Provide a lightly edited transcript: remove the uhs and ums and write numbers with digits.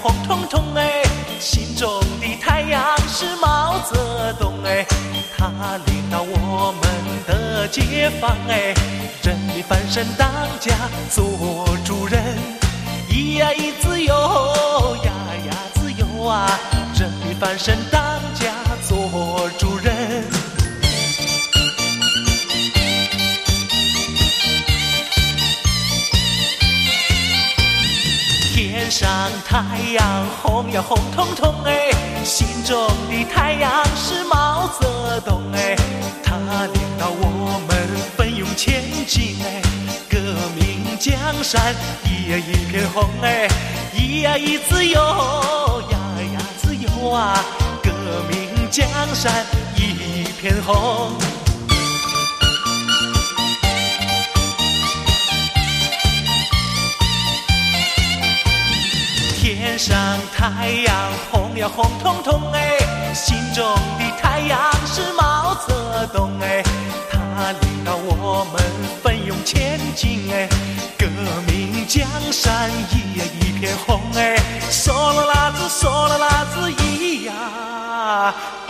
红彤彤哎，心中的太阳是毛泽东哎，他领导我们的解放哎，人民翻身当家做主人，咿呀咿自由呀呀自由啊，人民翻身当家做主人。天上太阳红呀红彤彤哎，心中的太阳是毛泽东哎，他领导我们奋勇前进哎，革命江山一呀一片红哎，咿呀咿自由呀呀自由啊，革命江山一片红。天上太阳红呀红彤彤哎，心中的太阳是毛泽东哎，他领导我们奋勇前进哎，革命江山一呀一片红哎，嗦啦啦子嗦啦啦子咿呀